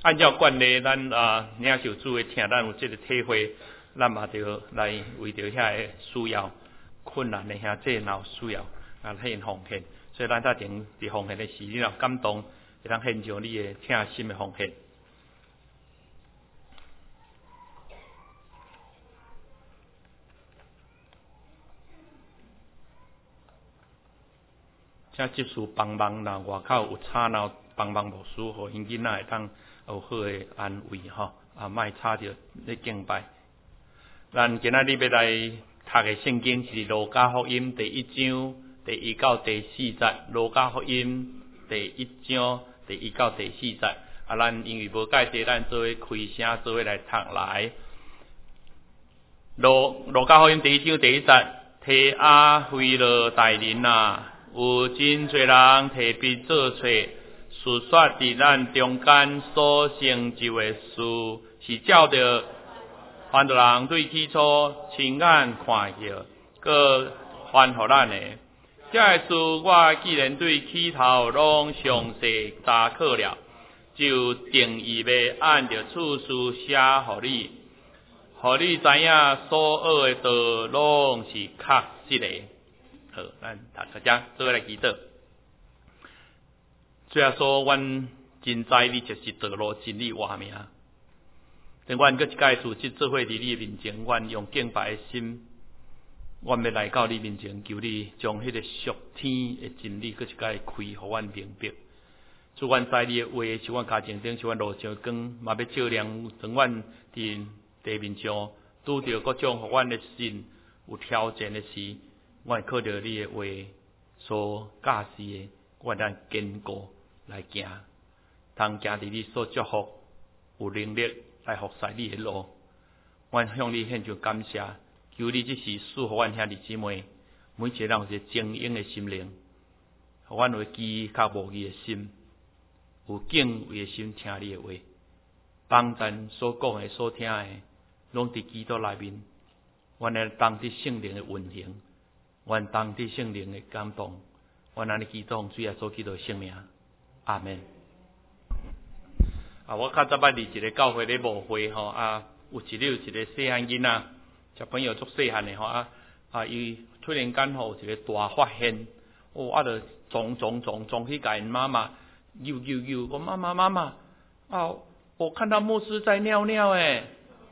按照惯例，咱领受主的听，咱有这个体会，咱嘛着来为着遐个需要困难的兄弟，若有需要献奉献。所以咱在伫奉献的时，你若感动，会当献上你的诚心的奉献。请接受帮忙，若外口有吵闹，帮忙牧师，互因囡仔会当有好的安慰吼，莫吵着咧敬拜。咱今仔日要来读的圣经是路加福音第1章第1到第4节。路加福音第1章第1到第4节。咱因为无介绍，咱做伙开声，做伙来读来。路加福音第1章第1节，提阿非勒大人啊！有真侪人提笔做册，述说伫咱中间所成就的事，是照着凡人对起初亲眼看见，佮还互咱的。这个事我既然对起头拢详细查考了，就定义要按着次序写互你，互你知影所学的道拢是确实的。好，咱读到这，做来祈祷。主耶稣，阮真知你就是道路、真理、活命。但阮搁一届主即做伙伫你面前，阮用敬拜的心，阮要来到你面前，求你将迄个属天的真理搁一届开，互阮明白。主，阮知你的话是阮脚前灯，是阮路上光，嘛要照亮当阮伫地面上拄着各种互阮的心有挑战的事。我靠着你的话所教示的，我咱坚固来行，通行伫你所祝福，有能力来服侍你的路。我向你献上感谢，求你这时赐予阮兄弟姊妹，每一个人有一个精英的心灵，互阮有饥较无疑的心，有敬畏的心听你的话，帮咱所讲的、所听的，拢伫基督内面，阮来当伫圣灵的运行。愿当地圣灵的感动，愿安尼祈祷，主耶稣基督的圣名，阿门。我较早捌伫一个教会咧舞会吼，有一个细汉囡仔，小朋友足细汉的吼，伊突然间吼有一个大发现，就撞去甲因妈妈呦，我妈妈，我看到牧师在尿尿诶。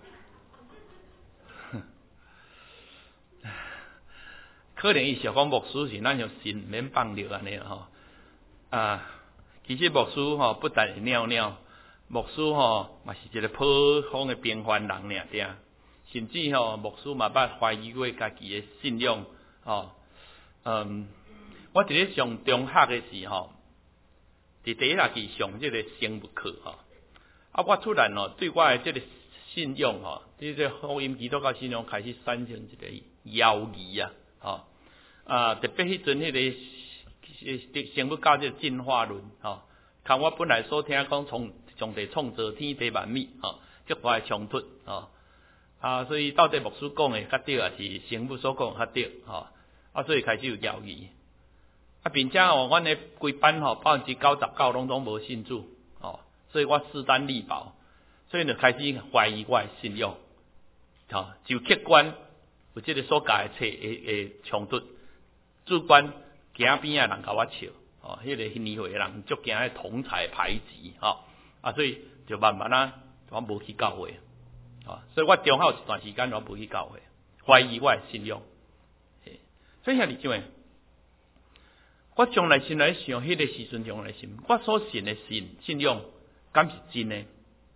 可能伊想讲牧师是咱像神免放尿安尼吼，其实牧师吼不但会尿尿，牧师吼嘛是一个普通的平凡人尔定，甚至吼牧师嘛捌怀疑过家己的信仰吼。我伫咧上中学的时候，伫第一学期上这个生物课吼，我突然对我的这个信仰吼，这个福音基督教信仰开始产生一个犹疑特别迄阵迄个生物教这个进化论看我本来所听讲上帝创造天地万物这块冲突所以到底牧师讲的较对，还是生物所讲的较对所以开始有犹豫并且阮的规班99%拢无信主所以我势单力薄，所以就开始怀疑我的信仰就客观有这个所教的册的冲突。主观行边啊人甲我笑迄个年岁的人足惊迄同才排挤所以就慢慢我无去教会所以我中学有一段时间我无去教会，怀疑我的信仰。所以兄弟姊妹，我将来心来想，迄个时阵将来心，我所信的信仰敢是真的？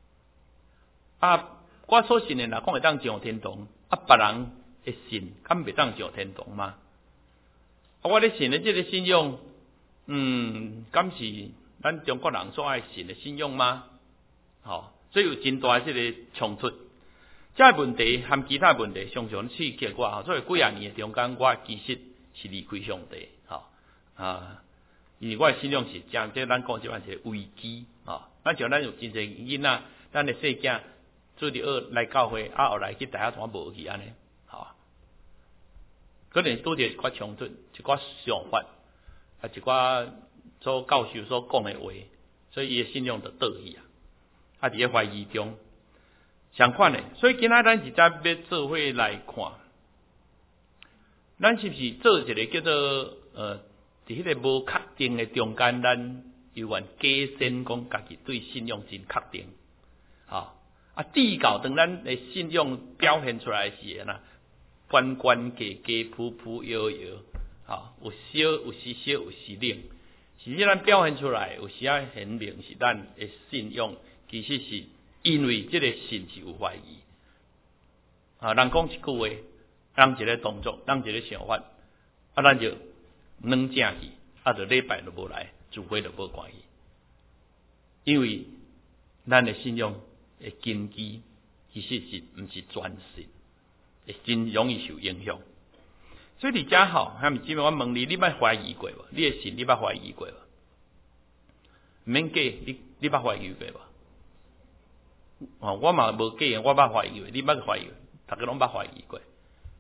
我所信的若讲会当上天堂，别人会信，敢袂当上天堂吗？我咧信的这个信仰，敢是咱中国人所爱信的信仰吗？所以有真大这个冲突。这个问题和其他问题常常刺激我所以几啊年的中间，我其实是离开上帝因为我的信仰是将这咱讲即款是危机咱像咱有真侪囡仔，咱的细囝做伫学来教会后来去大学怎无去安尼可能拄着一寡冲突，一寡想法，一寡所教授所讲的话，所以伊的信仰就倒去伫咧怀疑中，相款的。所以今仔咱是在要做伙来看，咱是不是做一个叫做伫迄个无确定的中间，咱有愿假先讲家己对信用真确定，至到当咱的信用表现出来时呐，关关价价，铺铺摇摇，有小有时小有时冷。实际咱表现出来，有时啊显明是咱的信用，其实是因为这个信是有怀疑。人讲一句话，人一个动作，人一个想法，咱就软正去，就礼拜就无来，聚会就无关系。因为咱的信用的根基其实是毋是全信，会真容易受影响。所以伫遮吼，姊妹，我问你，你捌怀疑过无？你的信你捌怀疑过无？毋免假，你捌怀疑过无？我嘛无假，我捌怀疑过，你捌怀疑，大家拢捌怀疑过，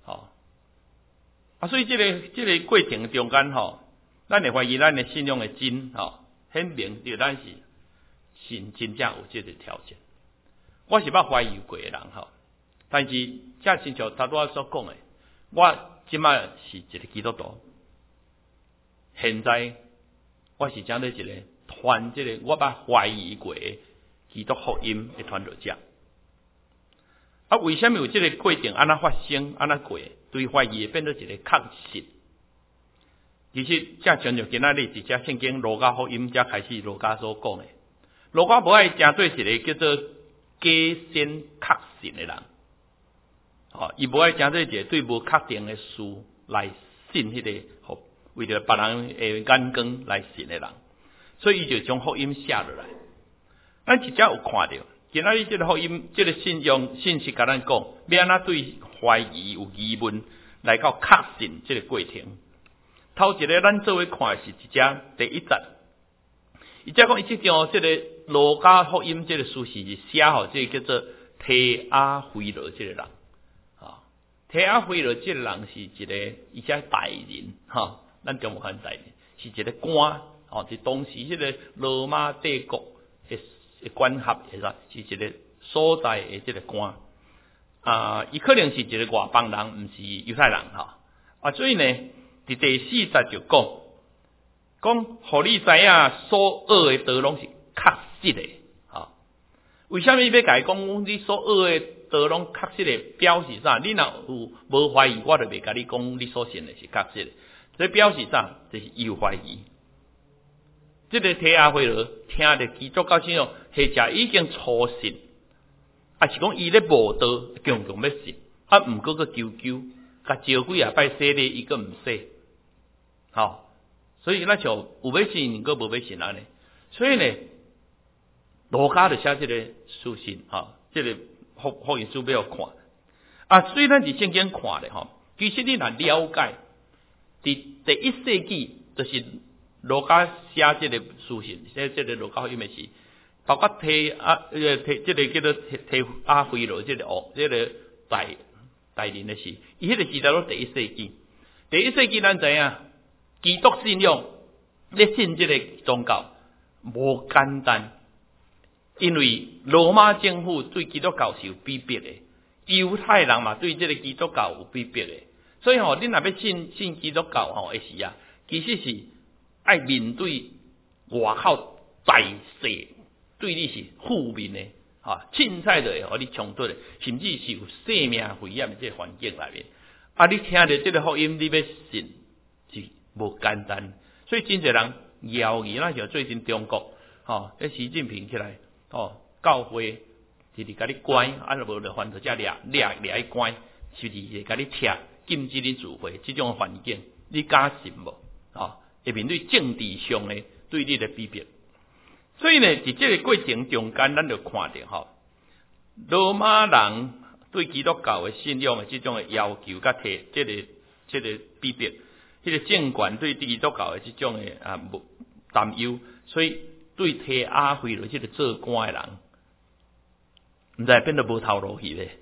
所以这个过程中间咱会怀疑咱的信用的真显明着咱是信真正有这个条件。我是捌怀疑过的人但是正亲像他拄仔所讲的，我即摆是一个基督徒，现在我是将咧一个传这个我捌怀疑过的基督福音的传道者。为什么有这个过程安那发生安那过？对怀疑变做一个确信。其实正像今仔日伫遮圣经路加福音才开始路加所讲的，路加无爱正对一个叫做假先确信的人。伊无爱正做一个对无确定的事来信迄个，为着别人的眼光来信的人，所以伊就将福音写落来。咱直接有看到，今仔日这个福音，这个信息，甲咱讲，要安怎对怀疑有疑问，来到确信这个过程。头一个咱做伙看的是一只第一节，伊只讲伊即张这个路加福音这个书是写好这个叫做提阿非罗这个人。提阿非罗这个人是一个伊且大人咱中文大人是一个官是当时迄个罗马帝国的管辖是一个所在的这个官伊可能是一个外邦人，毋是犹太人所以呢，伫第4节就讲，互你知影所学的道拢是确实的为什么要甲伊讲你所学的道拢确实的？表示啥？你若有无怀疑，我就袂甲你讲你所信的是确实的。所以表示啥？就是有怀疑。这个提阿非罗听着基督教信仰，或者已经初信，是讲伊咧无道，强强要信，毋过个求，甲招几啊拜洗礼，伊个毋洗，所以咱像有要信，个无要信安尼。所以呢，路加就写这个书信这个福音书要看虽然伫圣经看咧其实你若了解，伫第1世纪就是路加写这个书信，写这个路加福音的是，包括这个叫做提阿非罗这个这个大人的事，伊迄个时代都第1世纪。第1世纪咱知影，基督信仰咧信这个宗教无简单。因为罗马政府对基督教是有逼迫的，犹太人嘛对这个基督教有逼迫的，所以你若要信基督教的时其实是爱面对外口大势对你是负面的凊彩就会互你冲突的，甚至是有生命危险的这个环境内面。你听到这个福音，你要信是无简单，所以真侪人谣言像最近中国习近平起来。教会就是甲你关，就无就犯到遮掠伊关，是会甲你拆，禁止你聚会，这种环境你敢信无？会面对政治上的对你的批评。所以呢，伫这个过程中间，咱就看到罗马人对基督教的信仰的这种的要求，甲提这个批评，这个政权对基督教的这种的担忧，所以。对提阿非罗这个做官的人，毋知变得无头路去咧，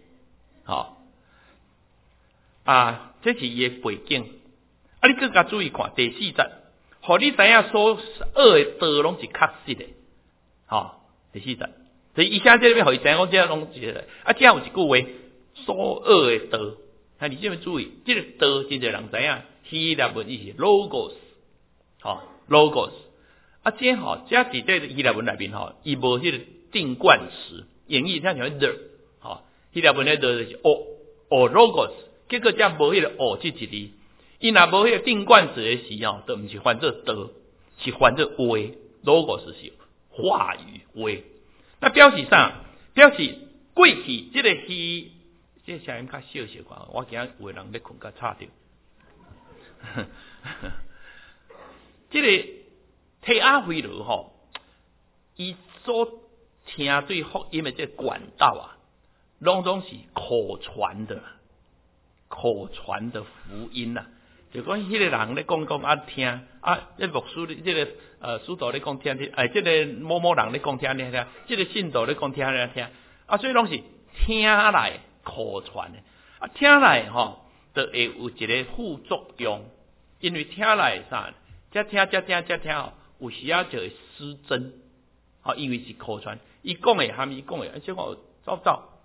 这是伊的背景。你更加注意看第4节，互你知影所学的道拢是确实的，第4节， 所以以下这里面互伊知影，这拢一个啊，这有一句话，所恶的道，啊，你这边注意，这个道真侪人知影，希腊文意是 logos， logos， 啊，这这伫这希腊文内面伊无迄个定冠词，英语像the， 希腊文的 the 就是 logos， 结果这无迄个这一字，伊若无迄个定冠词的时就毋是翻做道，是翻做话 ，logos 是话语话。那表示啥？表示过去这个戏，这声音较小些寡，我惊有人咧困较吵着。这个提阿非罗伊所听对福音的这管道拢是口传的福音就讲迄个人咧讲听这牧师这个使徒咧讲听这个某某人咧讲听，这个信徒咧讲听所以拢是听来口传的听来就会有一个副作用，因为听来啥，这听有时就会失真因为是口传，伊讲的含伊讲的，结果走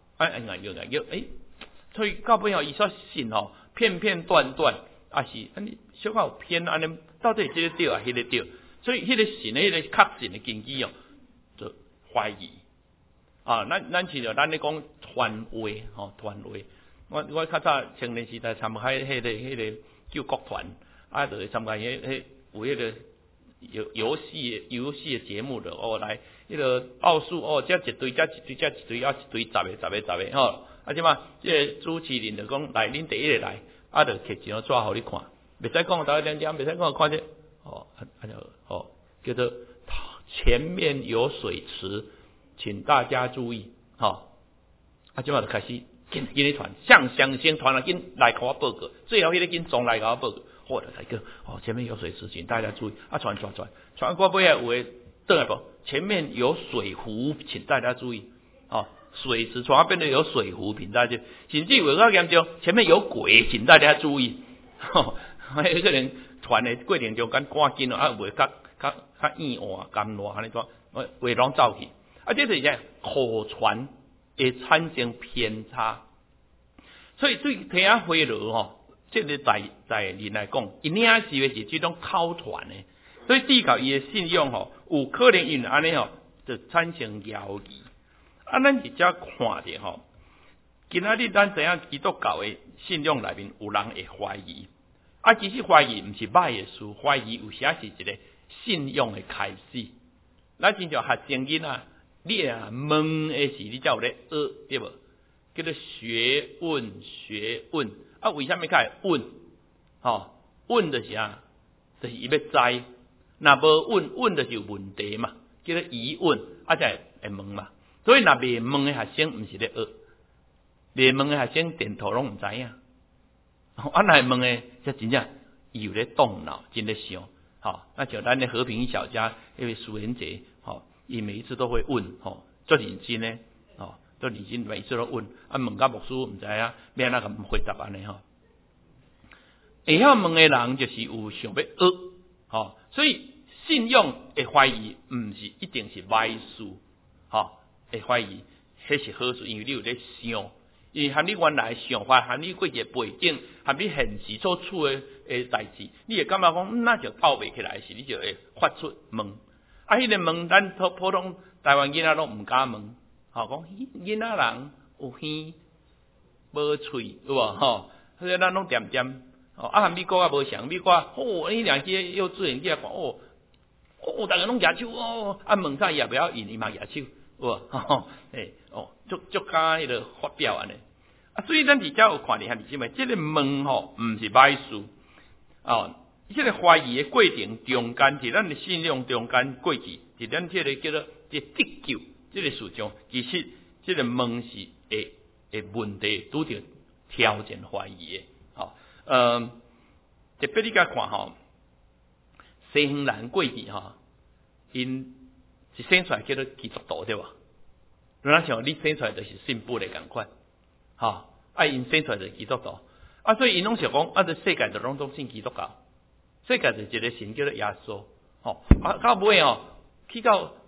所以到尾伊所信片片段段是小可有偏安尼，到底这个对迄个对，所以迄个信的迄个确信的根基就怀疑咱是咱咧讲传话我较早青年时代参加迄个救国团就会参加迄有迄个游戏的节目的来迄个奥数这一堆一堆一堆十个即嘛这个主持人就讲来恁第一个来就摕一张纸互你看，袂使讲大家点点，袂使讲看这叫做前面有水池，请大家注意即嘛就开始紧咧传，向先传了紧来给我报告，最后迄个紧总来给我报告，或者才叫前面有水池，请大家注意传过尾有诶倒来无，前面有水壶，请大家注意水池传变得有水壶，请大家甚至有较严重，前面有鬼，请大家注意有个人传的过程中间赶紧袂较硬换甘烂安尼种话拢走去这就是啥口传会产生偏差，所以对提阿非罗这个在人来讲，伊领受的是这种口传的，所以对到伊的信用有可能因安尼就产生犹疑咱直接看着今仔日咱知影基督教的信仰内面有人会怀疑其实怀疑毋是歹的事，怀疑有时是一个信仰的开始。咱亲像学圣经你问的是你才有咧学对无？叫做学问为什么较会问问就是就是伊要知，若无问就是有问题嘛，叫做疑问才会问嘛。所以若未问的学生毋是咧学，未问的学生电头拢毋知影若问的才真正有咧动脑，真咧想那像咱的和平小家因为苏元杰伊每一次都会问做认真呢做认真每一次都问问甲牧师毋知影要安怎回答安尼会晓问的人就是有想要学所以信仰的怀疑毋是一定是歹事会怀疑迄是好事，因为你有咧想，因为含你原来的想法，含你过去的背景，含你现实所处的代志，你会感觉讲那就斗袂起来时，你就会发出问迄个问咱普通台湾囡仔拢毋敢问讲囡仔人有耳无喙有无所以咱拢点点含美国无像美国你两个幼稚园去讲大家拢举手问啥也不要伊嘛举手有无足敢迄个发表安尼所以咱伫遮有看伫遐弟兄妹，这个问毋是歹事这个怀疑的过程中间，伫咱的信仰中间过去，伫咱这个叫做得救这个事上，其实这个问是会问题拄着挑战怀疑的特别你甲看西方人过去因是生出来叫做基督徒对吧？咱像你生出来就是信不的同款因生出来就是基督徒所以因拢想讲这世界就拢总信基督教，世界就一个神叫做耶稣到尾去到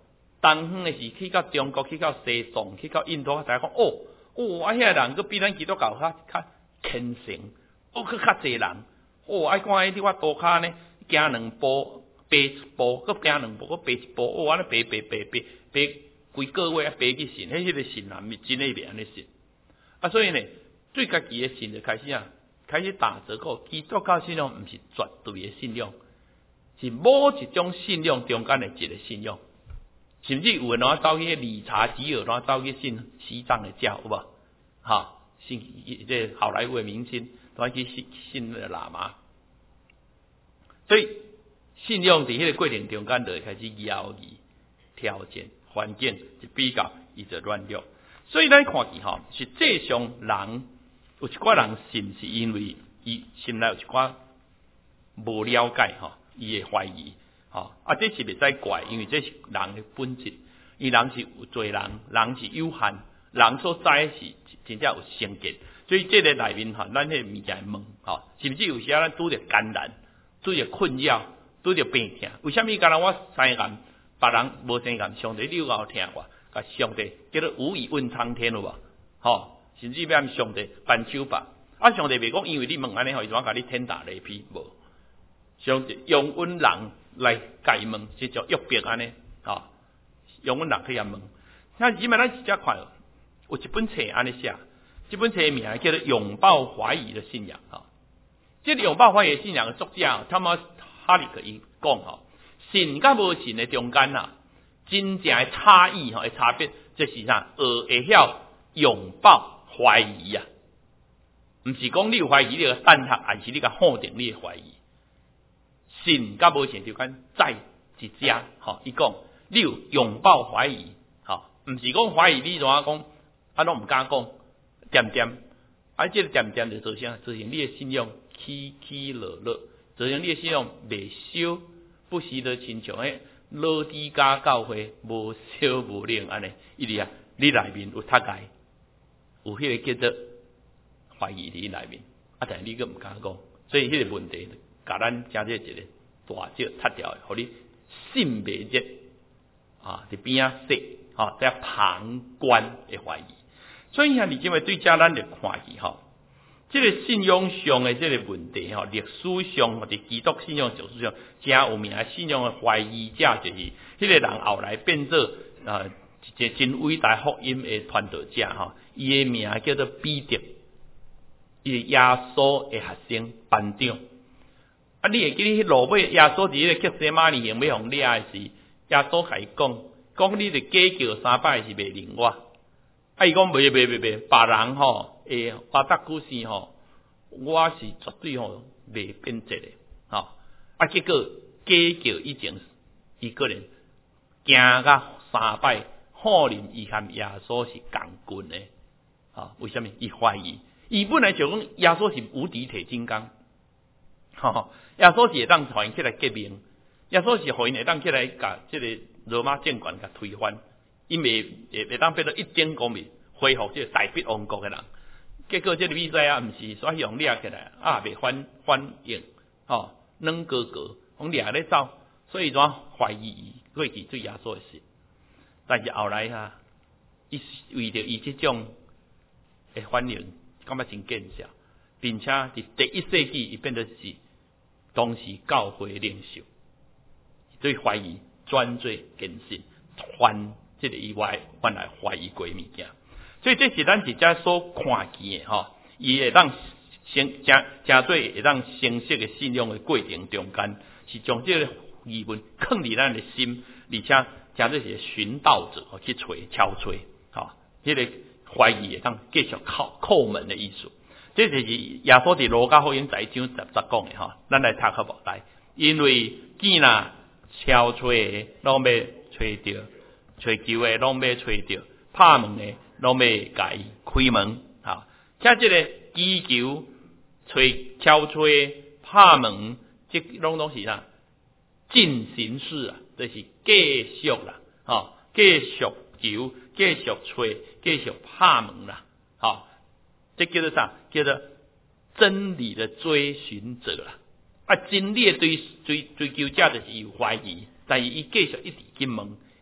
东方的是去到中国，去到西藏，去到印度，大家讲遐人佫比咱基督教较虔诚，佫较济人，爱看迄啲我涂骹呢，行两步爬一步，佫行两步佫爬一步，安尼爬规个月爬去信，迄个信人真诶袂安尼信。所以呢，对家己诶信就开始打折扣。基督教信仰毋是绝对诶信仰，是某一种信仰中间诶一个信仰。甚至有人走去理查吉尔，走去信西藏的教，有无？信这好莱坞的明星，都去信那个喇嘛。所以信仰伫迄个过程中间，就会开始摇移条件、环境一比较，伊就乱了。所以咱看起实际上人有一寡人信，是因为伊心内有一寡无了解伊会怀疑。这是袂使怪，因为这是人的本质。因为人是有侪人是有限，人所知是真正有先见。所以这个内面咱迄个物件问甚至有时咱拄着艰难，拄着困扰，拄着病痛，为什么敢若我生癌，别人无生癌，上帝你有够听我，甲上帝叫做无以问苍天有无？甚至要按上帝办手法，上帝袂讲，因为你问安尼，伊怎甲你天打雷劈无？上帝用阮人来甲伊问，是叫约伯安尼，用阮人去遐问。像以前咱只看有一本册安尼写，这本册的名叫做《拥抱怀疑的信仰》这个拥抱怀疑的信仰的作者Thomas Hardy伊讲信甲无信的中间真正的差异的差别，就是啥？会晓拥抱怀疑啊，毋是讲你有怀疑你个等下，还是你甲否定你的怀疑。信甲无信就跟在一家，伊讲你有拥抱怀疑，毋是讲怀疑你怎讲，拢毋敢讲，点，这个点就造成你的信仰起起落落，造成你的信仰袂烧，不时的亲像老底家教会无烧无灵安尼，伊哩你内面有塌解，有迄个叫做怀疑你内面，但是你佫毋敢讲，所以迄个问题。甲咱加这一个大石拆掉的，互你信袂入伫边说在旁观的怀疑。所以你今日对家咱就看去这个信仰上的这个问题历史上或者基督信仰历史上真有名的信仰的怀疑者，就是迄个人后来变做一个真伟大福音的传道者伊的名叫做彼得，伊是耶稣的学生班长。你会记得落尾耶稣伫迄个克西马尼园要互掠的时，耶稣甲伊讲你着假叫3摆是袂灵我。伊讲袂，别人会发达故事我是绝对袂变质的结果假叫以前伊个人行到3摆，可能伊和耶稣是共群的为什么？伊怀疑，伊本来就讲耶稣是无敌铁金刚。耶稣是会当互因起来革命，耶稣是互因会当起来甲这个罗马政权甲推翻，因会当变做一点公民，恢复这个大必王国的人。结果这个比赛毋是所用掠起来袂反应软哥哥，讲掠咧走，所以怎怀疑伊过去对耶稣的事。但是后来伊为着伊这种的反应，感觉真见笑，并且伫第1世纪伊变得是当时教会领袖，对怀疑转做坚信，这个以外原来怀疑过物件，所以这是咱直接所看见的伊会当真做会当成熟的信仰的过程中间，是将这个疑问放伫咱的心，而且真做是寻道者去敲吹这个怀疑会当继续叩门的意思。这就是耶稣伫路加福音10章10讲的咱来读好无来？因为见敲吹的拢要吹着，吹球的拢要吹着，拍门的拢要甲伊开门像这个祈求、敲吹、拍门，这拢是进行式就是继续啦继续求、继续吹、继续拍门啦这叫做啥？叫做真理的追寻者啦。真理的追求者就是有怀疑，但是伊继续一直去问，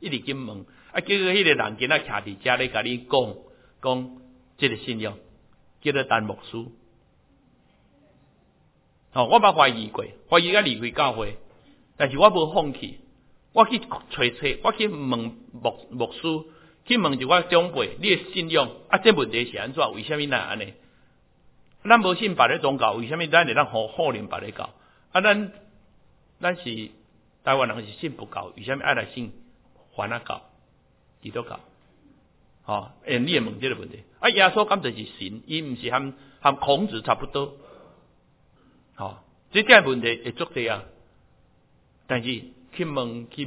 一直去问，结果迄个人今仔徛伫遮咧，甲你讲即个信仰，叫做陈牧师。我捌怀疑过，怀疑甲离开教会，但是我无放弃，我去找，我去问牧师，去问一我长辈，你的信仰这问题是安怎？为什么安尼？咱无信别的宗教，为什么咱会当好认别的教？咱是台湾人是信佛教，为什么爱来信梵教、基督教？你会问这个问题。耶稣敢就是神，伊毋是和孔子差不多。这个问题会足多啊。但是去问，一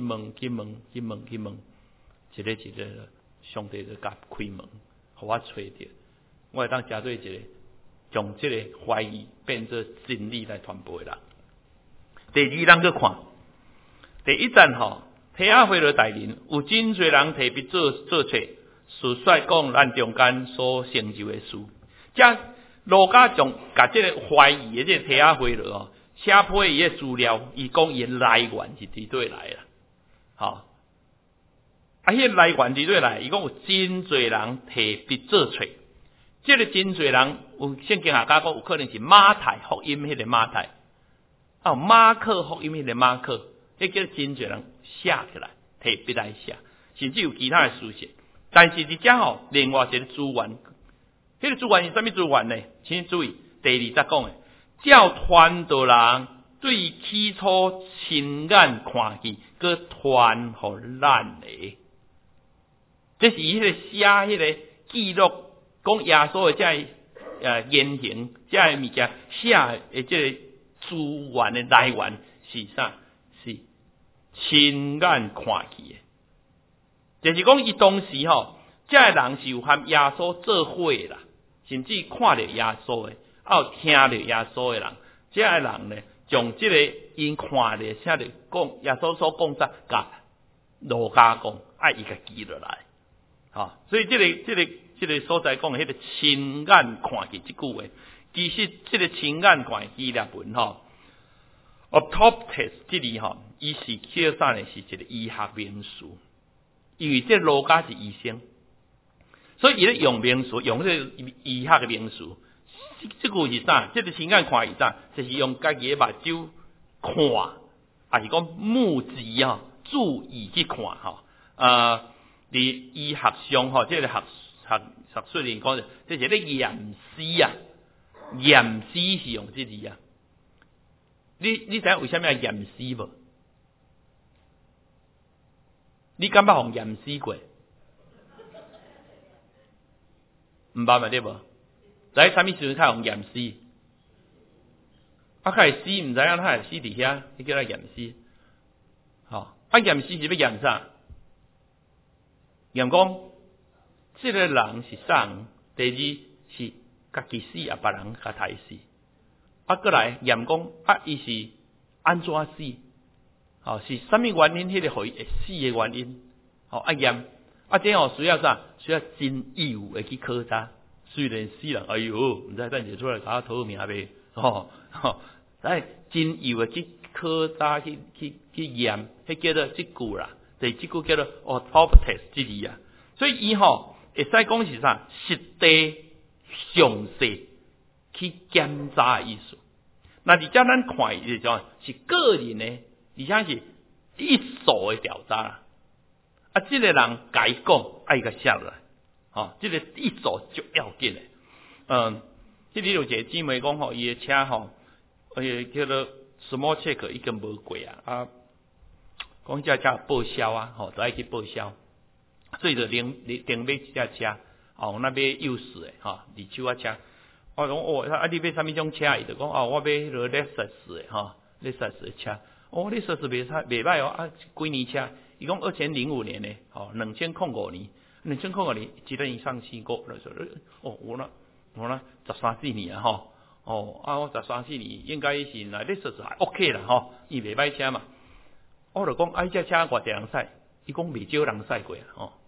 个上帝就甲开门，互我找着，我会当加做一个，将这个怀疑变做真理来传播啦。第二，咱去看第一站提亚会的带领，有真侪人提笔做册，述说讲咱中间所成就的事。这路加将这个怀疑的这个提亚会了写批伊的资料，伊讲伊来源是伫对来啦。迄个来源伫对来，伊讲有真侪人提笔做册。这个真侪人有圣经下讲有可能是马太福音迄个马太，马可福音迄个马可，迄叫真侪人写起来，提笔来写，甚至有其他的书写。但是伫遮另外一个资源，迄个资源是啥物资源呢？请注意第20讲的，照传道人对起初亲眼看见，佮传互咱的，这是迄个写迄个记录，讲耶稣的这言行，这物件写的这个资源的来源是啥？是亲眼看见的。就是讲伊当时这个人是有和耶稣做伙啦，甚至看到耶稣的，有听到耶稣的人，这个人呢，将这个因看到写着讲耶稣所讲啥，甲路加讲，伊甲记落来。所以这个所在讲的迄个亲眼看见这句话，其实这个亲眼看见的文autoptes 这里伊是叫啥呢？是一个医学名词。因为这路加是医生，所以伊咧用名词，用这个医学的名词。这句是啥？这个亲眼看是啥？就是用家己的目睭看，还是讲目睭注意去看伫医学上这个学术里讲，这是咧验尸验尸是用这字啊。你知影为什么要验尸无？你敢捌互验尸过？毋捌嘛对无？知啥物时阵较互验尸？较会死，毋知影他会死伫遐，你叫他验尸。验尸是要验啥？验讲，这个人是啥人？第二是家己死，也别人甲杀死。过来验讲，伊是安怎死？是啥物原因？迄个互伊会死的原因，验，这需要啥？需要真有的去考察。虽然死人，哎呦，毋知等下出来甲我讨命袂？真有的去考察，去验，迄叫做即句啦。第即句叫做 autoptes 之字啊。所以伊会使讲是啥？实地详细去检查的意思。那伫遮咱看是怎？是个人的。而且是一手的调查啦，这个人该讲爱个写落来，这个一手就要紧的。迄里有一个姊妹讲伊的车叫做什么check已经无过讲这车报销都爱去报销，所以就订买一架车，那买幼士的二手车。我讲你买啥物种车？伊就讲我买迄个Lexus的Lexus的车。你说是袂歹几年车？伊讲2005年的，2005年一年上市过，我那13-14年我13-14年应该是那你说是还 OK 啦伊袂歹车嘛。我就讲这车偌济人驶，伊讲未少人驶过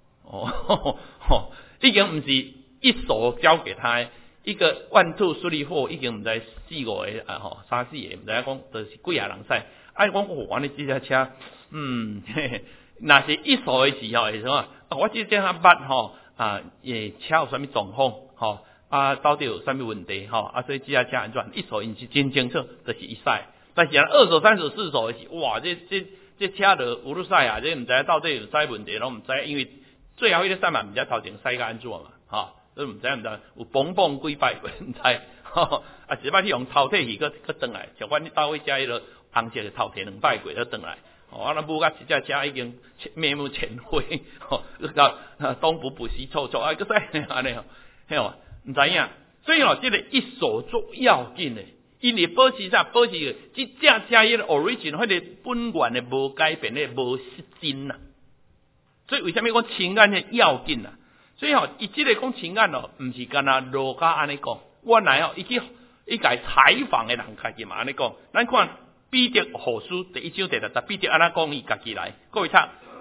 已经毋是一手交给他，一个1、2、3、4已经毋知4、5个3、4个，毋知影讲就是几啊人驶。讲安尼这架车那是一手的时候，是什么？我这下捌吼车有啥物状况吼到底有啥物问题吼所以这下车安怎？一手因是真清楚，就是一赛。但是二手、三手、四手的是，哇，这车就有路赛啊，这唔知到底有啥问题，拢唔知，因为最后迄个赛嘛，唔知头前赛个安怎嘛，都唔知有蹦蹦几摆过，唔知，一摆去用抽屉去，搁转来，像阮到位遮迄个红色的头屉2摆过，搁转来，母甲一只车已经面目全非，东补补西凑凑，搁再安尼嘿唔知影，所以这个一手做要紧的。因为保持啥？保持这只车迄个 origin， 迄个本源的无改变的无失真呐。所以为什么讲情感的要紧呐？所以伊即个讲情感唔是干那罗家安尼讲。原来伊甲采访的人家己嘛安尼讲。咱看彼得后书第1章第6节，彼得安那讲伊家己来，各位读。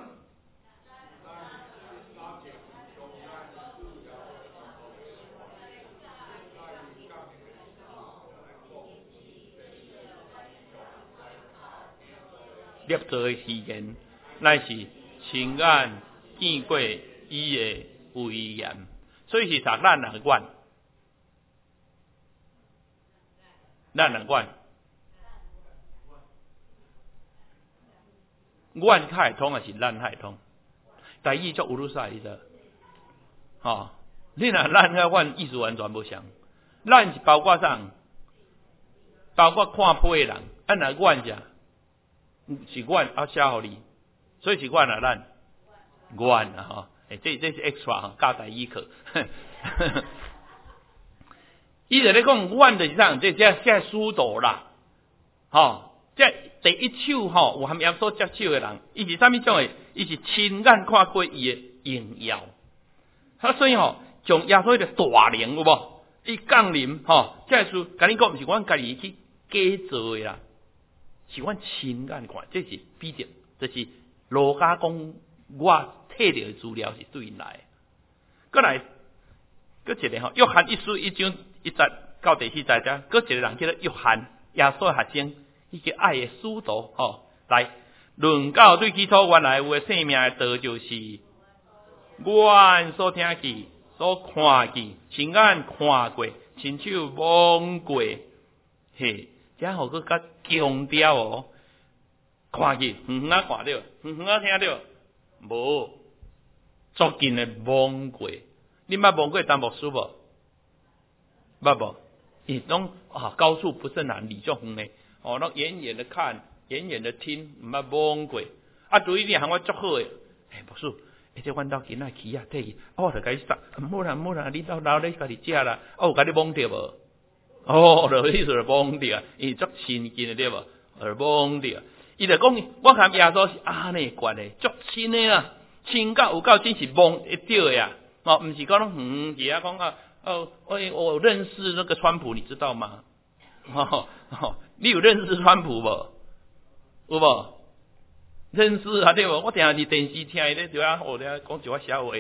立做的时间，乃是亲眼见过伊的威严，所以是咱人管，咱人管，阮较会通还是咱较会通？台语足有路使的，你若咱甲阮意思完全无相，咱是包括啥？包括看批的人，若阮者。是阮写互你，所以是阮咱阮这是 extra 教台语课。伊就咧讲阮就是啥，这书道啦，这第一手有含耶稣接手的人，伊是啥物种的？伊是亲眼看过伊的荣耀，所以从耶稣的大能有无？伊降临这书甲你讲，毋是阮家己去假做的啦。是阮亲眼看，这是彼得，就是罗家讲我摕到的资料是对因来。过来，搁一个约翰1书1章1节到第4节遮，搁一个人叫做约翰，耶稣的学生，伊叫爱的使徒来论到对基督原来有的生命的道，就是阮所听见、所看见、亲眼看过、亲手摸过，嘿。这好个较强调看见远远看到，远远听到，无足近的摸过。你捌摸过当牧师无？捌无？伊拢高处不胜寒，离足远的拢远远的看，远远的听，毋捌摸过。对于你喊我足好诶，牧师，这阮兜囡仔去退去，我著甲伊杀，冇啦，你到老咧家己食啦，有甲你摸着无？就意思就懵掉，伊足亲近的对无？懵掉，伊就讲，我含耶稣是安尼关的，足亲的啦，亲到有够真是懵一掉呀！毋是讲人家讲我认识那个川普，你知道吗？你有认识川普无？有无？认识啊对无？我定是电视听伊咧对啊，咧讲一寡笑话。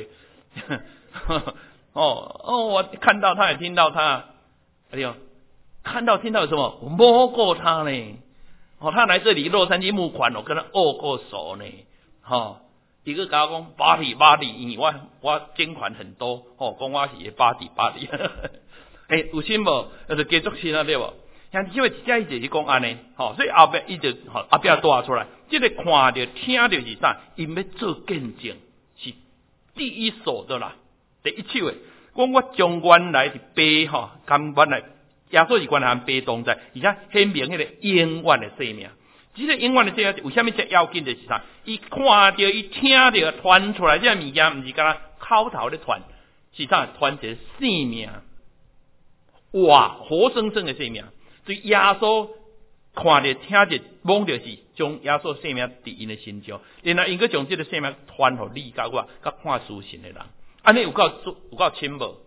我看到他也听到他，对哦。看到听到有什么？我摸过他呢，他来这里洛杉矶募款，我跟他握过手呢，一个甲我讲巴黎，因为我捐款很多，讲我是巴黎，有心无？就继续信啊对无？像这位这一就是讲安尼，所以后壁伊就后壁带出来，这个看到听到是啥？因要做见证，是第一手的啦，第一手的。讲我将原来是白甘原来。耶稣是原来含白同在，而且显明迄个永远的生命。这个永远的生命为什么这要紧的是啥？伊看到、伊听到传出来这物件，毋是干口头咧传，是啥？传一个生命，哇，活生生的生命。所以耶稣看着、听着、摸着是将耶稣生命伫因的心中，然后因个将这个生命传互你、甲我、甲看书信的人，安尼有够亲无？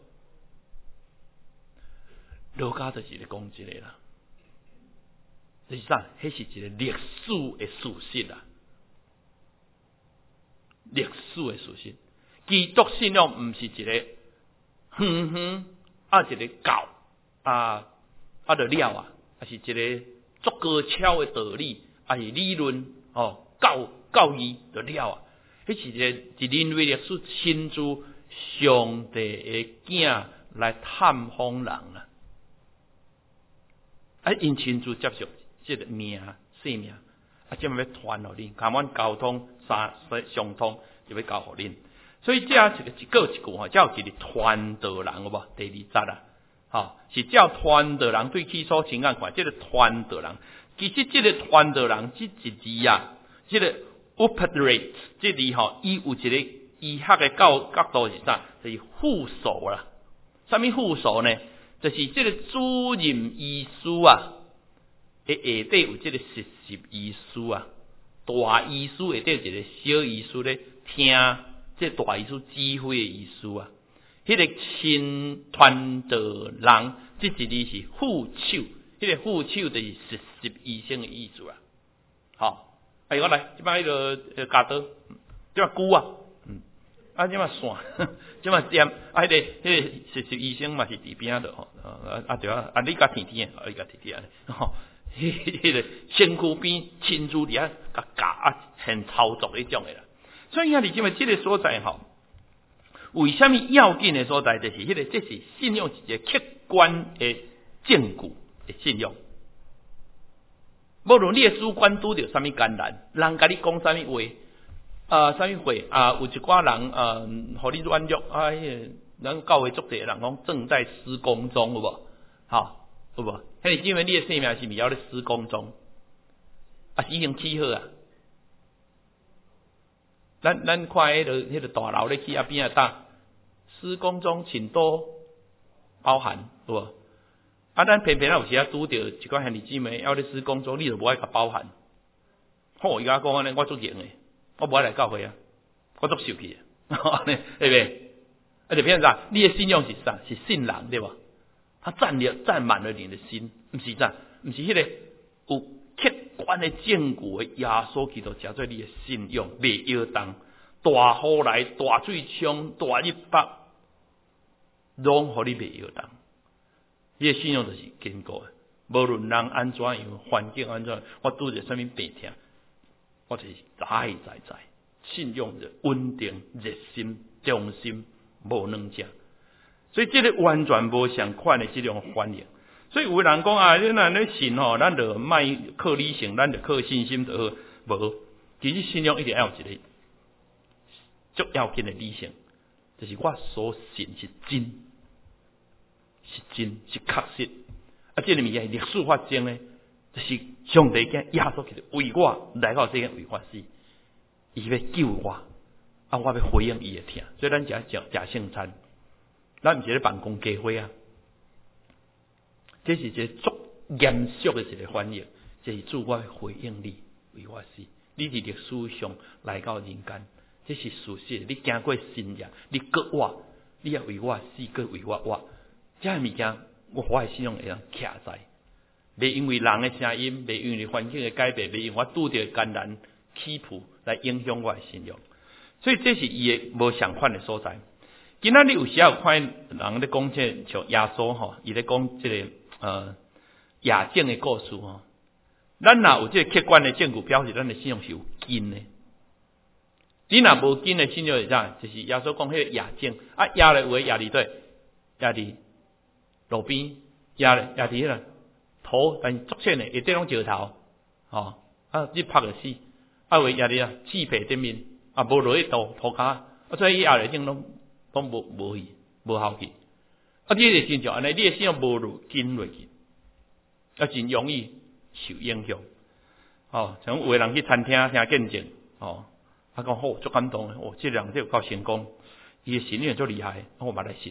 罗家就是咧讲这个啦，就是啥？迄是一个历史的事实啦，历史的事实。基督信仰毋是一个一个教就了啊，是一个足高超的道理，是理论教教义就了啊。迄是一人为历史亲自上帝的囝来探访人啊！因亲自接受这个命性命，即要传互恁，甲阮交通相通，就要交互恁。所以这一个一句吼，叫一个传道人，有无？第二节啊，吼，是叫传道人对起初情感看，这个传道人，其实这个传道人这一字啊，这个 operate 这字吼，伊有一个医学的角度是啥？就是附属啦。什么附属呢？就是这个主任医师啊，下底有这个实习医师啊，大医师下底有一个小医师咧听这大医师指挥的医师啊。迄个亲传道人，这一字是副手，迄个副手就是实习医生的意思啊。好，我来，即摆迄个加刀，即摆箍啊。即嘛线，即嘛针，迄个实习医生嘛是伫边仔度吼，对啊，你甲天天，你甲天天吼，迄个身躯边亲自伫遐甲教很操作迄种诶啦。所以你即嘛即个所在吼，为虾米要紧诶所在，就是迄个这是信用一个客观诶证据诶信用。无论你诶主观拄着啥物艰难，人甲你讲啥物话。啥物会有一寡人互你软弱咱教会足地人讲正在施工中，有无？有无？迄因为你的生命是咪要咧施工中？是已经起好啊？咱看迄个大楼咧起边搭施工中，请多包涵，有无？咱偏偏有时拄着一寡兄弟姊妹要咧施工中，你就无爱甲包涵。伊甲讲安尼，我足严诶。我不爱来教会啊，我足受气啊，对不对？就变成啥？你的信用是啥？是信人对吧？他占满了你的心，不是啥？不是迄个有客观的证据的耶稣基督，加做你的信用，袂摇动。大雨来，大水冲，大日北，拢互你袂摇动。你的信用就是坚固的，无论人安怎样，环境安怎，我拄着啥物病痛。我就是在，信用的稳定、热心、忠心，无两者。所以这个完全无相款的这种反应。所以有人讲你若咧信吼，咱就卖靠理性，咱就靠信心就好。无，其实信用一定要有一个足要紧的理性，就是我所信是真，是确实。这个物件历史发生呢。就是上帝囝耶稣基督为我来到这个为我死，伊要救我，我要回应伊的听。所以咱食圣餐，咱毋是咧办公家伙啊，这是一个足严肃的一个反应，就是主我要回应你为我死，你伫历史上来到人间，这是事实。你经过信仰，你搁活，你要为我死，搁为我活，这物件我的信用会当徛在。袂因为人的声音，袂因为环境的改变，袂因为我拄着艰难起伏来影响我的信用，所以这是伊的无相款的所在。今仔日有时有看人咧讲这像耶稣吼，伊咧讲这个亚证的故事吼，咱若有这个客观的证据，表示咱的信用是有根的。你若无根的信用是啥？就是耶稣讲迄个亚证压咧有诶压伫对，压伫路边，压伫迄个。土，但是足浅诶，下底拢石头，你拍就死，为也哩刺皮顶面，无落去土骹，所以后来种拢无去，无效去。你个亲像安尼，你诶信用无入根落去，真容易受影响。像有诶人去餐厅听见证，讲好足感动诶，这人这有够成功，伊诶信念足厉害，我嘛来信。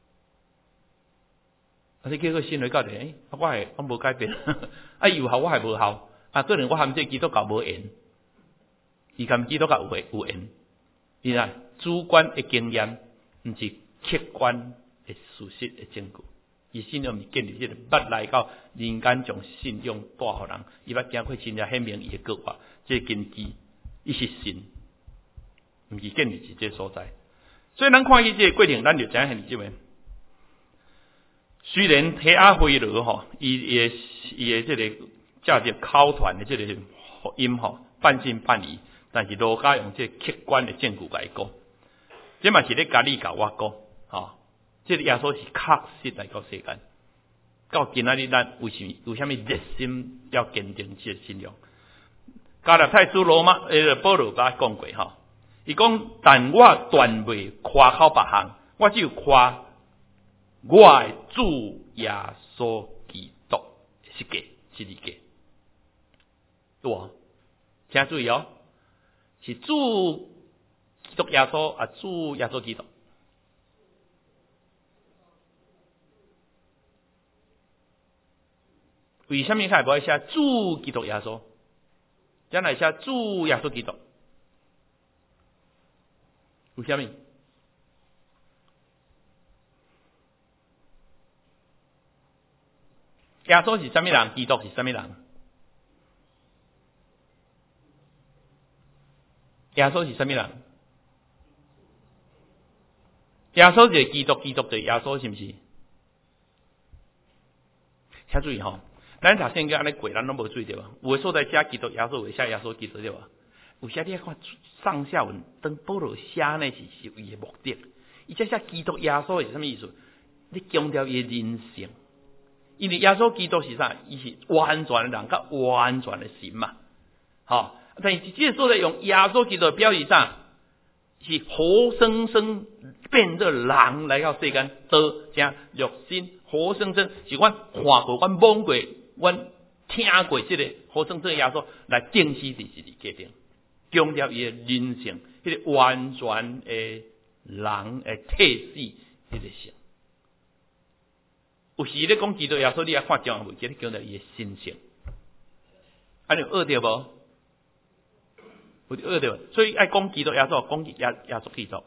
你叫佢信嚟到底，我无改变，有效我系无效，个人我含这基督教无缘，伊含基督教有缘，伊啦主观的经验，毋是客观的事实的证据。伊信用是建立这个捌来到人间，将信用带互人，伊捌经过真正显明伊的计划，这根基伊是信，毋是建立伫这所在。所以咱看伊这个过程，咱就知影即位。虽然提阿非罗吼，伊的这个驾着考团的这个福音吼，半信半疑， 但是儒家用这客观的证据来讲，这嘛是咧甲你甲我讲，这个耶稣是确实来到世间。到今仔日咱为什么热心要坚定这个信仰？加勒太书罗马保罗甲讲过伊讲，但我断未夸口别项，我只有夸我的主耶稣基督是假是二假，对无？请注意是主基督耶稣主耶稣基督。为什么开不爱写主基督耶稣？将来写主耶稣基督？为什么？耶稣是什么人？基督是什么人？耶稣是什么人？耶稣就是基督，基督就是耶稣，是不是？请注意咱读圣经安尼过，咱拢无注意对吧？有的所在写基督耶稣，有的写耶稣基督对吧？有些你看上下文，当保罗写呢是伊的目的。伊这写基督耶稣是什么意思？你强调伊的人性，因为耶稣基督是啥？伊是完全的人，甲完全的神嘛。但是这个所在用耶稣基督表示啥？是活生生变做人来到世间，得正肉身，活生生是阮看过、阮摸过、阮听过这个活生生耶稣来证实这是决定，强调伊的人性，迄个完全的人的体死迄个性。有时咧讲基督耶稣，你也看正文，即个强调伊的心性。安尼有学着无？有学着，所以爱讲基督耶稣，讲耶稣基督。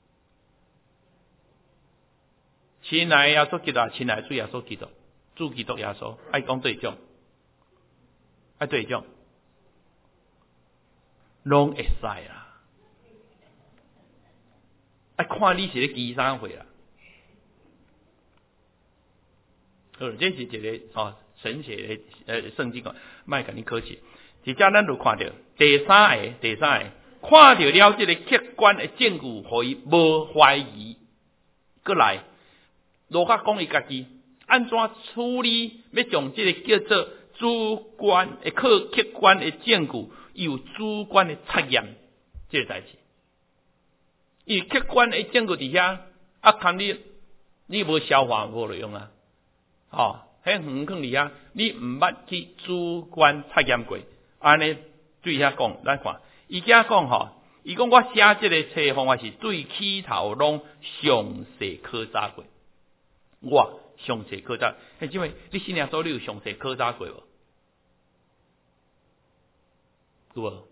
亲爱耶稣基督，亲爱主耶稣基督，主基督耶稣，爱讲对种，爱对种，拢会使啦。爱看你是咧几三岁啦。这是一个神学的圣经莫甲你客气。即只咱就看到第三个，看到了这个客观的证据，互伊无怀疑，过来。罗家讲伊家己安怎处理，要将这个叫做主观的客观的证据，有主观的测验这个代志。伊客观的证据伫遐，看你无消化无路用啊，迄远囥伫遐，你毋捌去主观测验过，安尼对遐讲，咱看，伊遐讲伊讲我写这个册方法是对起头拢详细考察过。我详细考察，因为你信耶稣，你有详细考察过无？有无？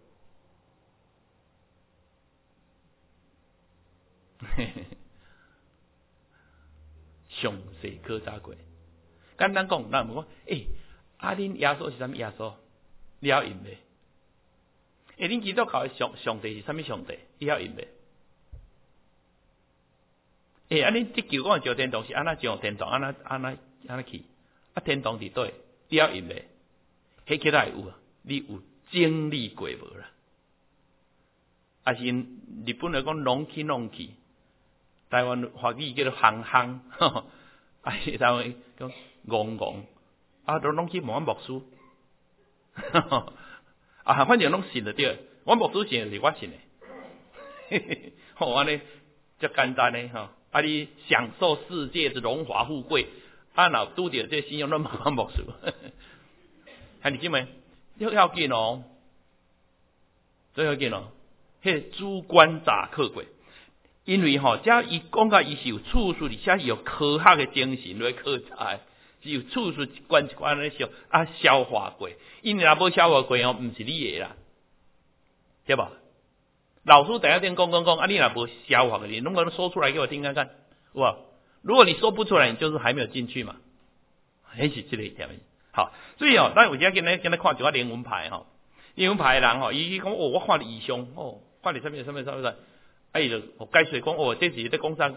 详细考察过。简单讲，咱毋讲，恁耶稣是啥物耶稣？你晓认未？恁基督教的上帝是啥物上帝？你晓认未？恁即求讲上天堂是安怎上天堂？安怎去？天堂伫倒？你晓认未？迄起来有啊？你有经历过无啦？啊是日本来讲拢去，台湾话语叫做行，是台湾讲戆，都拢去问阮牧师，反正拢信就对，阮牧师信是我信的，安尼足简单的你享受世界的荣华富贵，若拄着这信仰，拢问阮牧师，你知没？要紧哦，最要紧哦，迄主观查考过。因为遮伊讲甲伊是有处数，而且是有科学的精神来考察，是有处数一关一关来消化过。因为若无消化过毋是你的啦，对吧？老师第一天讲，你若无消化过，你能不能说出来给我听看看？有无？如果你说不出来，你就是还没有进去嘛。迄是这个条件。好，所以咱有时今日看一寡灵魂牌灵魂牌的人伊讲我看了异象看了什么。伊就解释讲这是咧讲啥？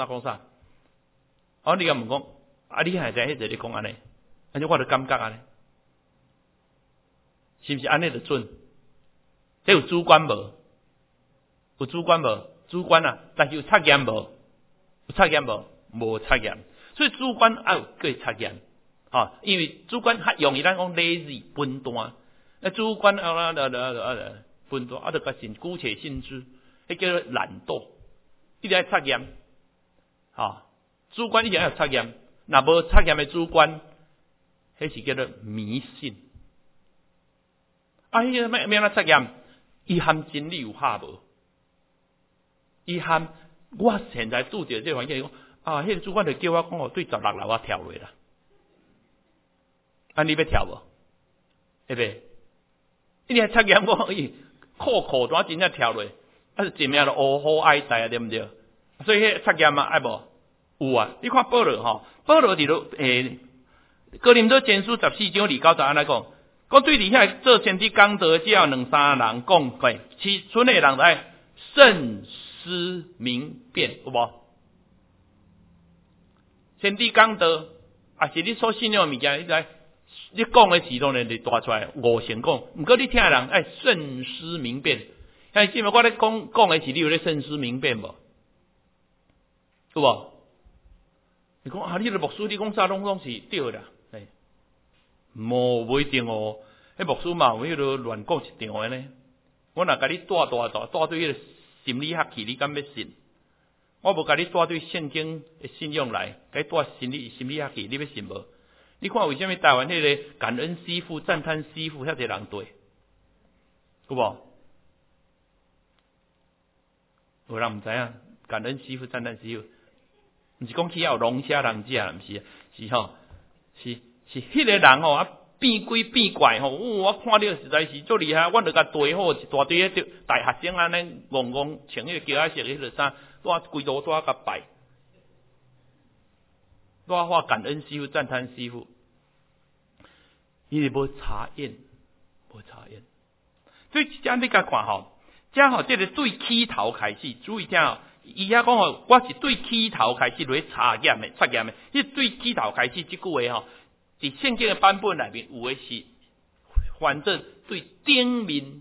你又问讲你还在迄个咧讲安尼，我就感觉安尼，是不是安尼就准？ 这有主观无？有主观无？主观啊，但是有测验无？有测验无？无测验。所以主观要有个测验，因为主观较容易咱讲 lazy 分段，主观分段就甲真姑且信之，迄叫做懒惰，一定要测验，主观一定要有测验，若无测验的主观，迄是叫做迷信。迄个咩测验？伊含真理有合无？伊含我现在拄着这环境讲。迄个主管就叫我讲对16楼跳落啦。你要跳无？会袂？一定测验我裤单真正跳落，是前面就乌好哀哉啊，对毋对？所以迄测验爱无？有啊！你看保罗保罗伫落哥林多前书14章29节安尼讲对底下做先知讲道只要2-3人讲过，其村内人来慎思明辨，有无？先知讲道，是你所信仰的物件，你讲的时阵呢，就带出来五成讲。毋过你听的人爱慎思明辨，像今日我咧讲的是你有咧慎思明辨无？有无？你讲你个牧师你讲啥拢是对啦，无一定哦。迄牧师嘛有迄个乱讲一场的呢。我若甲你带对迄个心理学去，你敢要信？我无甲你带对圣经的信仰来，甲你带心理学去，你要信无？你看为什么台湾迄个感恩师父、赞叹师父遐侪人对，有无？有人毋知影感恩师父、赞叹师父，毋是讲起有龙虾人只啊，毋是，是迄个人变鬼变怪我看到实在是足厉害，我著甲对好一大堆迄大学生安尼戆穿迄个胶仔色迄个衫。规路甲拜，画感恩师父、赞叹师父，伊是无查验，所以这样你甲看这个对起头开始，注意听伊遐讲我是对起头开始来查验的，迄对起头开始即句话伫圣经的版本内面有的是，反正对顶面，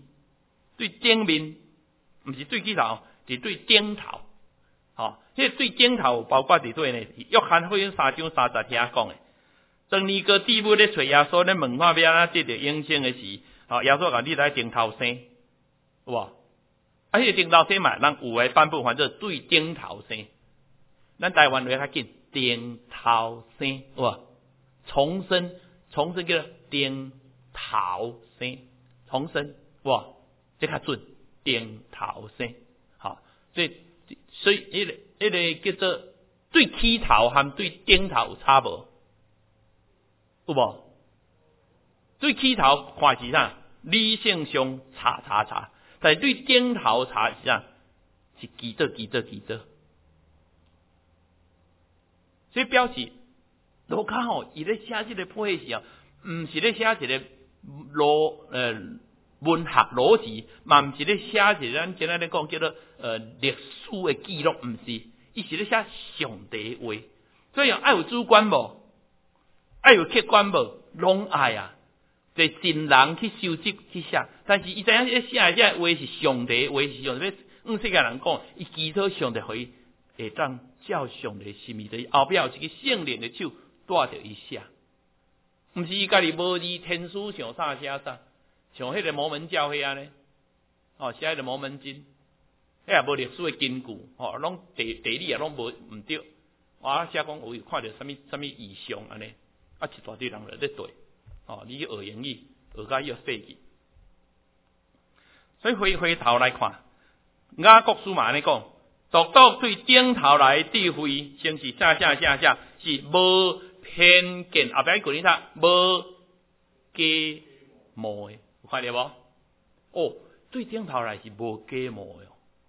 毋是对起头，是对顶头。迄对顶头包括伫对呢，约翰福音3章30听讲的。当尼哥底母咧找耶稣咧问看要安怎得到永生的时，耶稣讲你来顶头生，有无？迄个顶头生嘛，人有的版本反正对顶头生。咱台湾话较紧，顶头生，有无？重生叫做顶头生，重生，有无？这较准，顶头生。所以迄个叫做对起头和对顶头有差无？有无？对起头看是啥？理性上查，但是对顶头查是啥？是记着。所以表示卢卡伊咧写这个配时毋是咧写一个文学逻辑，嘛毋是咧写一个咱今仔咧讲叫做历史的记录，毋是，伊是咧写上帝话。所以爱有主观无，爱有客观无，拢爱啊。就真人去收集去写，但是伊知影咧写的这话是上帝话，是上帝世界人讲，伊祈祷上帝可以会当照上帝心意的，后壁有一个圣灵的手带着伊写，毋是伊家己无字天书想啥写啥。像迄个摩门教会安尼，写迄个摩门经，迄也无历史的根据，拢地理也拢无毋对。写讲有看到什么异象安尼，一大堆人在咧对，你去学英语，学甲要废去。所以回头来看，雅各书嘛安尼讲，独独对顶头来智慧，先是啥是无偏见，后壁句你睇无假冒的。有看到无？对顶头来是无假冒的，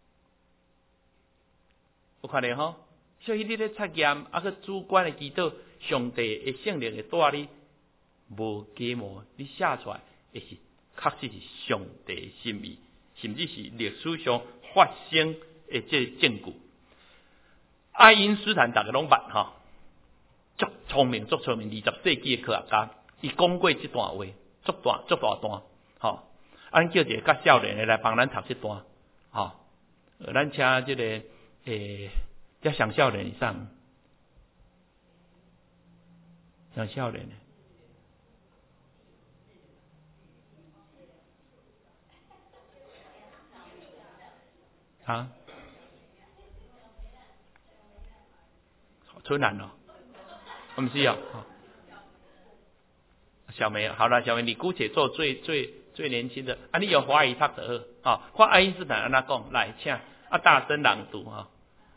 有看到吼？所以你咧测验，个主观的祈祷，上帝的圣灵会带你无假冒，你写出来会是确实是上帝的心意，甚至是历史上发生的这个证据。爱因斯坦大家拢捌足聪明，20世纪的科学家，伊讲过这段话，足大段。 咱叫一个较少年的来帮咱读这段，吼，咱请这个叫上少年以上，上少年的。啊，春兰哦，我们是要小梅，好了，小梅，你姑且做最年轻的啊，你有华语读得好啊，看爱因斯坦安那讲，来，请大声朗读啊。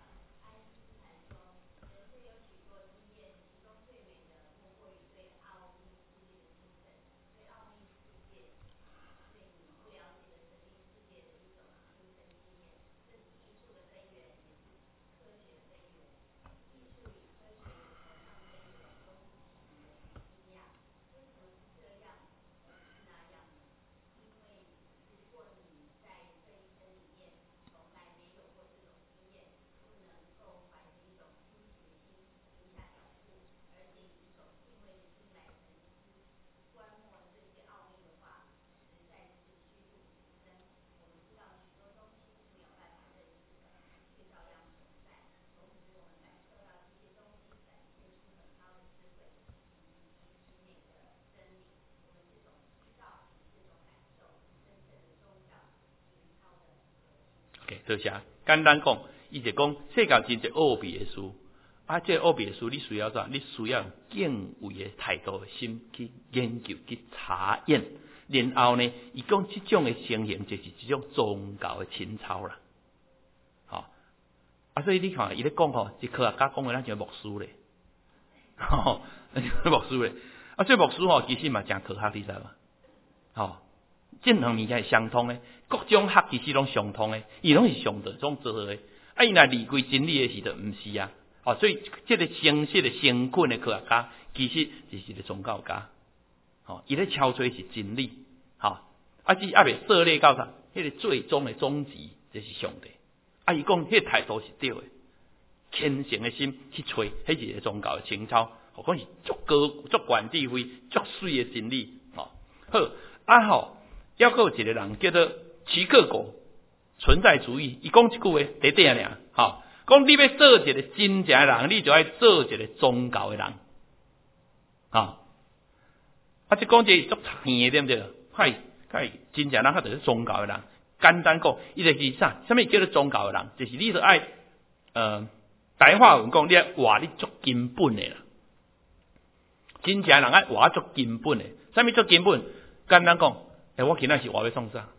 多谢。简单讲，伊就讲世界真侪奥秘的事，啊，这奥秘的事你需要啥？你需要用敬畏的态度的心去研究去查验，然后呢，伊讲这种的情形就是一种宗教的情操啦，好、啊，所以你看伊咧讲吼，一科学家讲的咱像牧师咧，吼、牧师咧，啊，这牧师吼其实嘛真科学，你知嘛？吼。任何物件是相通的，各种学其实拢相通的，伊拢是上帝所做的。啊，伊若离开真理的时，就毋是啊。哦，所以这个诚实的诚恳的科学家，其实就是一个宗教家。哦，伊咧敲出是真理。哦，啊，只还未涉猎到啥，迄个最终的终极就是上帝。啊，伊讲迄个态度是对的，虔诚的心去找，迄是一个宗教的情操。何况是足高、足悬智慧、足水的真理。哦，好，啊吼。还有一个人叫做齐克果，存在主义。伊讲一句话，短短尔，吼，讲你要做一个真正的人，你就要做一个宗教的人，啊，即讲这足浅的对不对？快真正人，他就是宗教的人。简单讲，伊就是啥？什么叫做宗教的人？就是你就爱白话文讲，你爱活你足根本的啦。真正人爱活足根本的，什么足根本？简单讲。我今仔是活要创啥？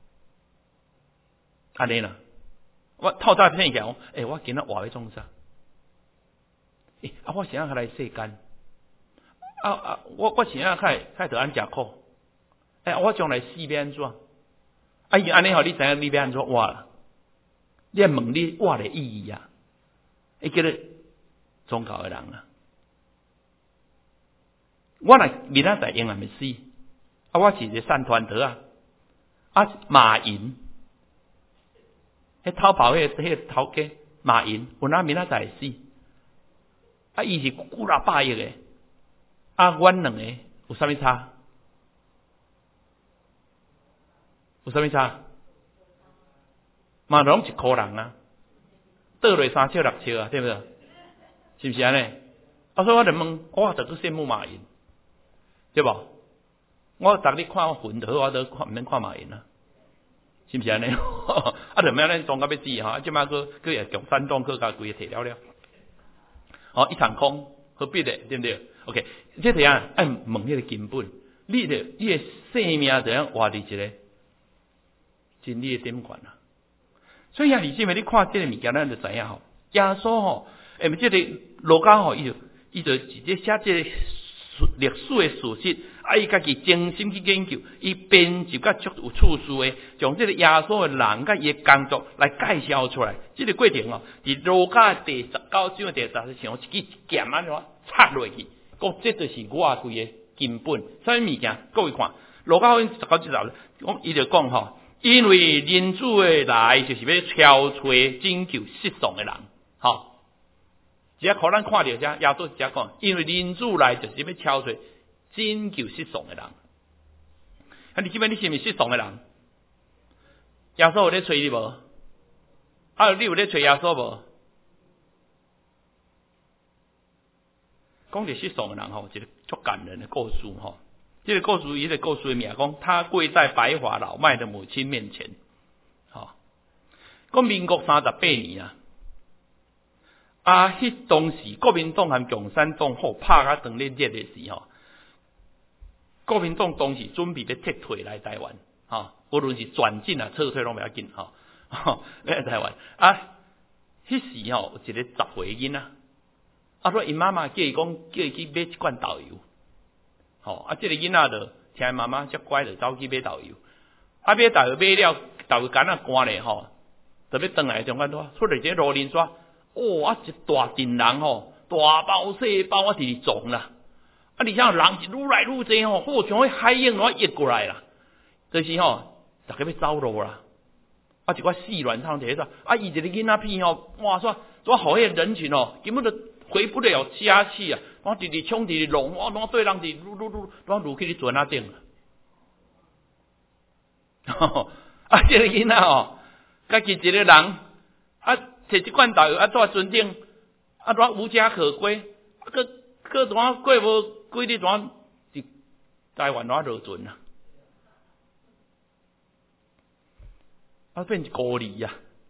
安尼啦，我透早骗起来，我今仔活要创啥？我想要来世间，我想要开得安食苦，我将来死要安怎？伊安尼吼，你知影你要安怎活啦？你要问你活的意义啊？叫做宗教的人啊！我若明仔载永远要死。我是一个善团德马云，迄逃跑迄个头家马云，有哪明仔载死？伊是几若百亿的，阮两个有啥物差？有啥物差？嘛拢一箍人啊，倒落3尺6尺啊，对不对？是不是安尼？所以我就问，我就去羡慕马云，对不？我逐日看坟头，我都毋免看马云啊，是毋是安尼？就咩咱装到要死吼，即摆佫会从山东佫甲规个摕了，一场空，何必咧？对不对 ？OK， 这个啊，按问迄个根本，你的生命怎样活伫一个真理的顶悬啊？所以啊，李志明，你看这个物件，咱就知影吼，耶稣吼，这个路加吼，伊就直接写这个历史的事实。伊家己精心去研究，伊编辑甲足有趣事的，将这个耶稣的人甲伊的工作来介绍出来。这个过程哦，伫路加第19章第14章，一支剑安怎插落去，讲这就是我规个根本。啥物物件？各位看，路加福音19章，伊就讲吼，因为人子的来就是要敲吹拯救失丧的人，吼。只要互咱看到这，耶稣只讲，因为人子来就是要敲吹。拯救失丧的人，你即摆你是毋是失丧的人？ 耶稣有咧找你无？啊，你有咧找耶稣无？讲着世上的人吼，一个足感人的故事吼。这个故事，伊个故事的名讲，他跪在白发老迈的母亲面前。吼，讲民国38年啊，迄当时国民党和共产党好拍甲当咧热的时候，国民党当时准备要撤退来台湾，无论是转进啊、撤退拢袂要紧，来台湾啊。迄时有一个10岁囡仔，说因妈妈叫伊讲，叫伊去买一罐豆油，这个囡仔就听妈妈遮乖，就走去买豆油，买豆油买了，豆油干干咧就要转来中间多，出来这罗林刷，一大群人大包小包直撞啦，而且人是愈来愈济好像迄海鹰越过来啦，就是大家要走路啦，一寡细软汤摕说，伊一个囡仔片哇说，怎好迄人群根本就回不了家去啊！我直直冲直直弄，我对人直撸去你船仔顶。这个囡仔家己一个人摕一罐豆油带船顶，无家可归，过过无几日伫台湾落船变一孤儿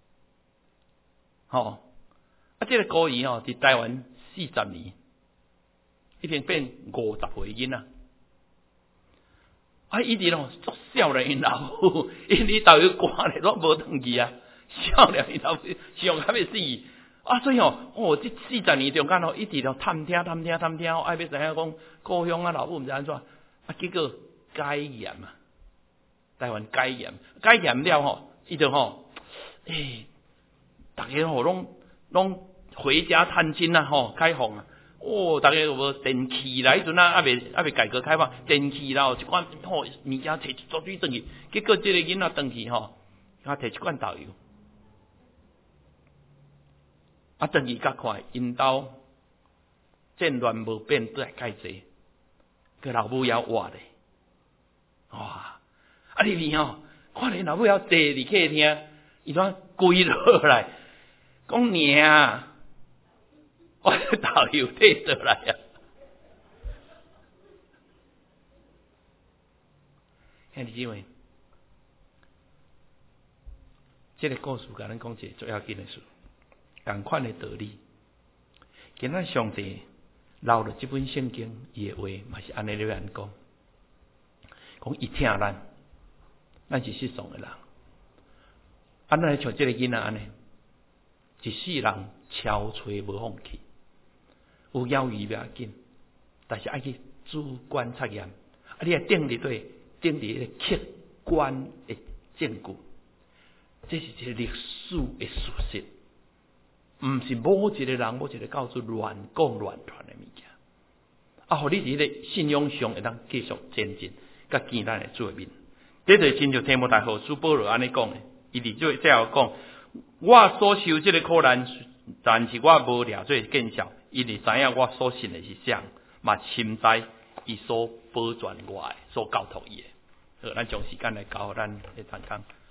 这个孤儿伫台湾40年，已经变50岁囡仔。伊直足少年因老母，因哩豆油干咧，拢无转去少年因老母上还要死所以这40年中间一直探听，爱要知影讲故乡老母毋知安怎结果戒严台湾戒严了伊就大家拢回家探亲开放大家有无电器啦？迄阵还未改革开放，电器啦，一罐物件摕一组水转去，结果这个囡仔转去他摕一罐豆油，转去甲看因兜战乱无变，都来介济，个老母要活咧，哇！里面看见老母要坐伫客厅，伊怎跪落来，讲娘。我豆油摕倒来兄弟姊妹，这个故事甲咱讲一个最要紧的事，同款的道理。今仔上帝留了这本圣经，伊的话嘛是安尼咧讲，伊听咱是世上的人，咱像这个囡仔安尼，一世人憔悴无放弃。有要义不要紧，但是爱去主观测验，你要定伫迄个客观的证据，这是一个历史的事实，毋是某一个人、某一个教主乱讲乱传的物件。互你伫个信仰上会当继续前进，甲见咱的主面。这就是亲像提摩太后书保罗安尼讲的，伊伫最后讲，我所受这个苦难，但是我无掠做见效。因为知影我所信的是啥，嘛深知伊所保全我的，所交托伊的。好，咱将时间来交，咱来谈谈。